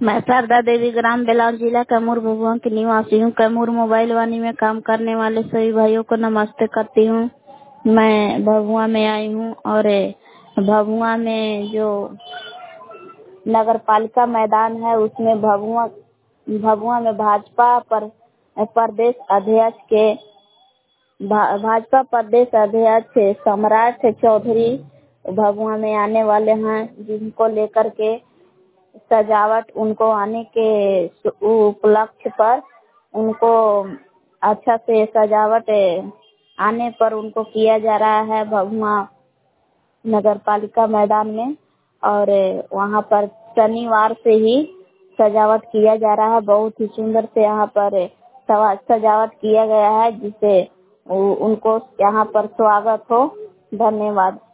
मैं शारदा देवी ग्राम बेलान जिला कैमूर भभुआ की निवासी हूँ। कैमूर मोबाइल वाणी में काम करने वाले सभी भाइयों को नमस्ते करती हूँ। मैं भभुआ में आई हूँ और भभुआ में जो नगर पालिका मैदान है उसमें भभुआ में भाजपा प्रदेश अध्यक्ष सम्राट चौधरी भभुआ में आने वाले हैं, जिनको लेकर के सजावट उनको आने के उपलक्ष्य पर उनको अच्छा से सजावट आने पर उनको किया जा रहा है भभुआ नगर पालिका मैदान में। और वहाँ पर शनिवार से ही सजावट किया जा रहा है। बहुत ही सुंदर से यहाँ पर सजावट किया गया है, जिससे उनको यहाँ पर स्वागत हो। धन्यवाद।